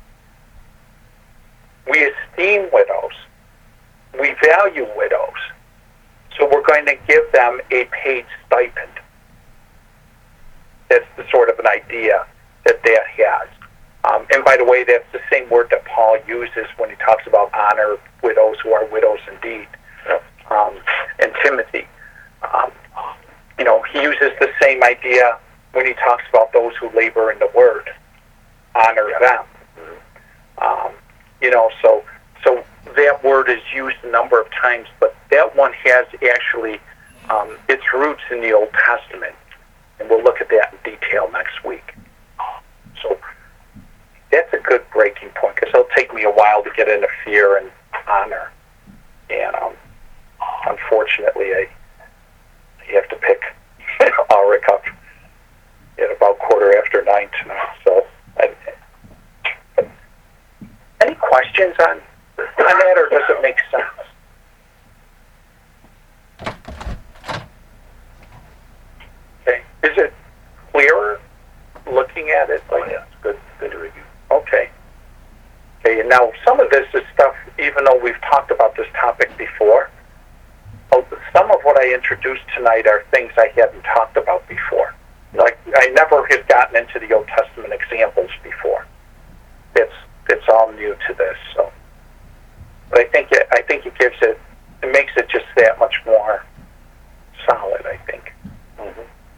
We esteem widows. We value widows. So we're going to give them a paid stipend. That's the sort of an idea that has. And by the way, that's the same word that Paul uses when he talks about honor widows who are widows indeed. And Timothy, you know, he uses the same idea when he talks about those who labor in the word. Honor them. You know, so that word is used a number of times, but that one has actually its roots in the Old Testament, and we'll look at that in detail next week. So that's a good breaking point, because it'll take me a while to get into fear and honor, and unfortunately, I have to pick Ulrich up combined tonight. So, any questions on that, or does it make sense? Okay. Is it clearer looking at it? Oh, yeah, it's good to review. Okay. Okay, and now some of this is stuff, even though we've talked about this topic before, some of what I introduced tonight are things I hadn't talked about before. Like, I never had gotten into the Old Testament examples before. It's all new to this, so. But I think it gives it makes it just that much more solid, I think. Mm-hmm.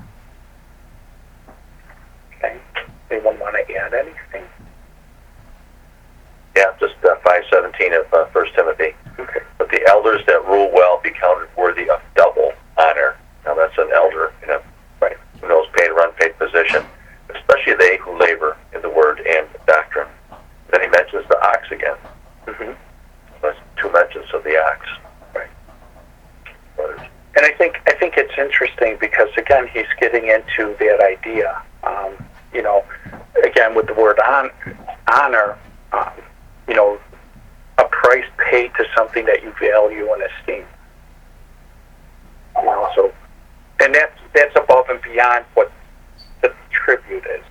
Okay. Anyone want to add anything? Yeah, just 5:17 of 1 Timothy. Okay. But the elders that rule well be counted worthy of double honor. Now that's an elder, Right. who knows paid or unpaid position, especially they who labor in the word and doctrine. Then he mentions the ox again. Mm-hmm. That's two mentions of the ox. Right. And I think it's interesting because again he's getting into that idea. Again with the word honor. A price paid to something that you value and esteem. So, and that's above and beyond what the tribute is.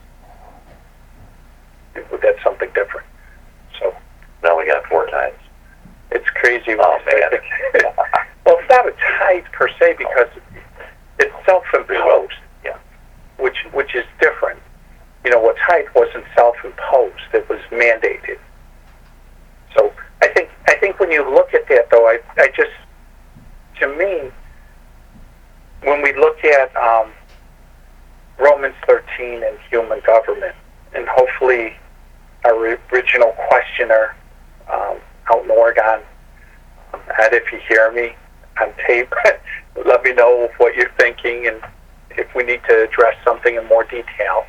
That's something different. So Now we got 4 times. it's crazy. Oh, man. Well, it's not a tithe per se because it's self-imposed. Yeah. Which is different. A tithe wasn't self-imposed; it was mandated. So I think when you look at that, though, to me, when we look at Romans 13 and human government, and hopefully our original questioner out in Oregon, Ed, if you hear me on tape, let me know what you're thinking and if we need to address something in more detail.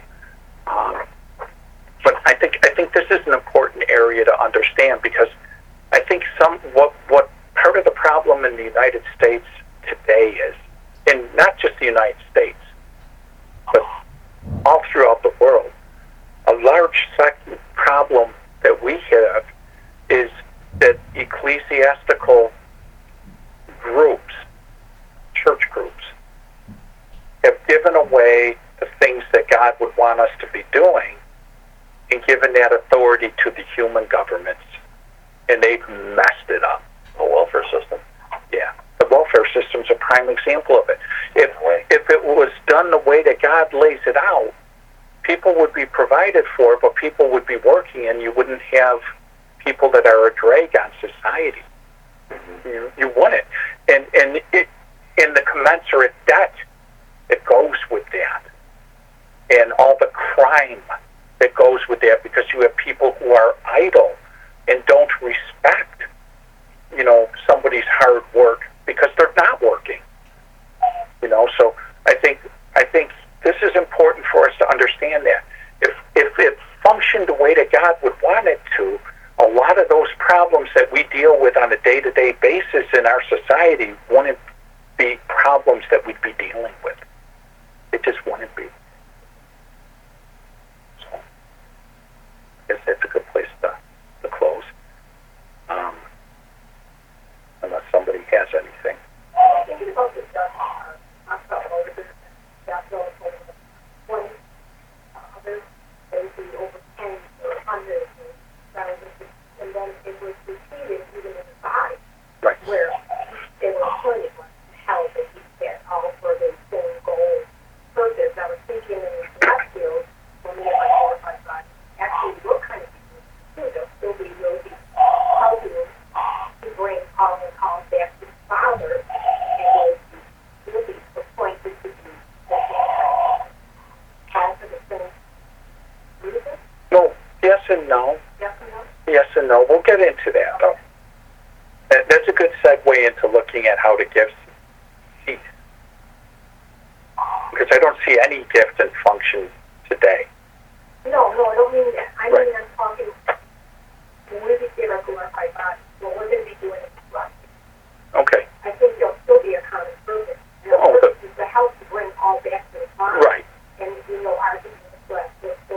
But I think this is an important area to understand because I think what part of the problem in the United States today is, and not just the United States, but all throughout the world, a large problem that we have is that ecclesiastical groups, church groups, have given away the things that God would want us to be doing and given that authority to the human governments. And they've messed it up. A welfare system. Yeah. The welfare system's a prime example of it. If it was done the way that God lays it out, people would be provided for, but people would be working, and you wouldn't have people that are a drag on society. Mm-hmm. You wouldn't. And in the commensurate debt that goes with that, and all the crime that goes with that, because you have people who are idle and don't respect, somebody's hard work because they're not working. So I think this is important for us to understand that if it functioned the way that God would want it to, a lot of those problems that we deal with on a day-to-day basis in our society wouldn't be problems that we'd be dealing with. It just wouldn't be. So I guess that's a good place to close. Unless somebody has anything. Thinking about this, I felt over this, that's all when others, they would be over 10 or 100, and then it was repeated even in the body, Right. where they were putting hell that he said, all for the same goal, purpose. I was thinking in the left field, when we have like all of my body, actually what kind of people do, they'll still be really helping to bring all and all back to the Father, and will be appointed to be all for the same reason? No, yes and no. Yes or no? Yes and no. We'll get into that, though. That's a good segue into looking at how to give cease. Because I don't see any gift and function today. No, I don't mean that. I mean, Right. I'm talking, when we get our glorified body, what we're going to be doing in this life. Okay. I think there'll still be a common purpose. And the Oh, purpose is to help to bring all back to the Father. Right. And, our flesh, the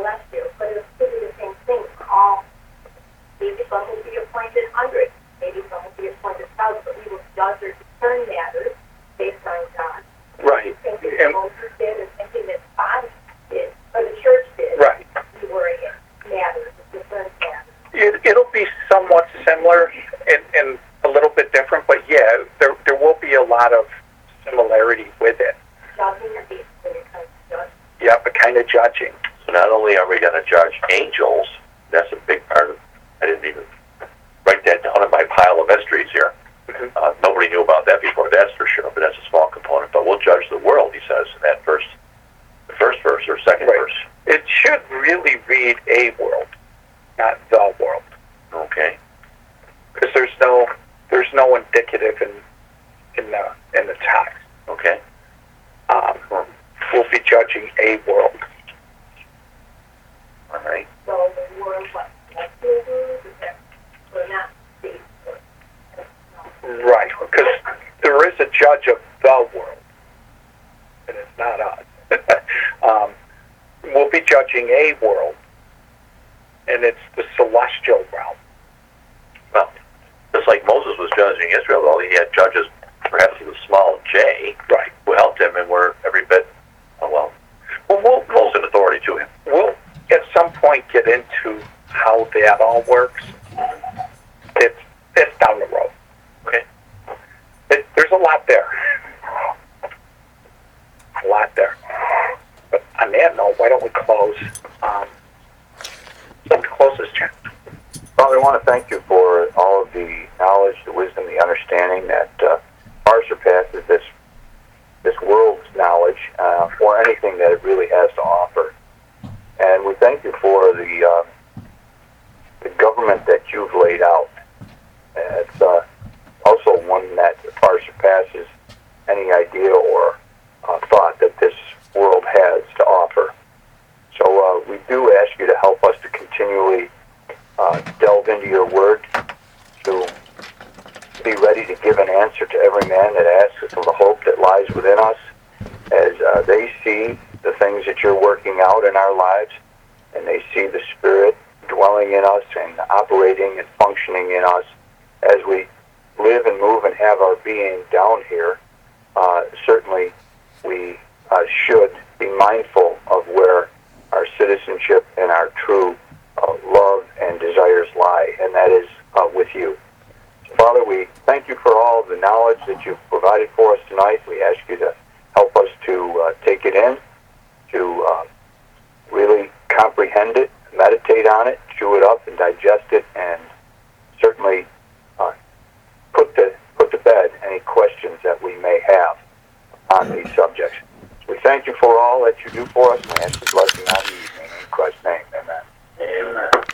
kind of judging. So not only are we going to judge angels, that's a big part of, I didn't even write that down in my pile of mysteries here. Nobody knew about that before, that's for sure, but that's a small component. But we'll judge the world, he says, in that first verse or second verse. It should really read a world, not the world. Okay. Because there's no indicative in the text. Okay. We'll be judging a world. All right. So the world, what, celestial world, is that, or not state world? Right, because there is a judge of the world, and it's not us. We'll be judging a world, and it's the celestial realm. Well, just like Moses was judging Israel, though, he had judges, perhaps with a small j, Right. who helped him and were every bit, We'll close in authority to him. we'll at some point get into how that all works. It's down the road. Okay. There's a lot there. A lot there. But on that note, why don't we close? Close this chapter. Father, I want to thank you for all of the knowledge, the wisdom, the understanding that far surpasses this world's knowledge or anything that it really has to offer. And we thank you for the government that you've laid out. It's also one that far surpasses any idea or thought that this world has to offer. So we do ask you to help us to continually delve into your word, to be ready to give an answer to every man that asks of the hope that lies within us as they see the things that you're working out in our lives, and they see the Spirit dwelling in us and operating and functioning in us as we live and move and have our being down here. Certainly we should be mindful of where our citizenship and our true love and desires lie, and that is with you. Father, we thank you for all the knowledge that you've provided for us tonight. We ask you to help us to take it in, to really comprehend it, meditate on it, chew it up, and digest it, and certainly put to bed any questions that we may have on these subjects. We thank you for all that you do for us, and we ask your blessing on the evening in Christ's name.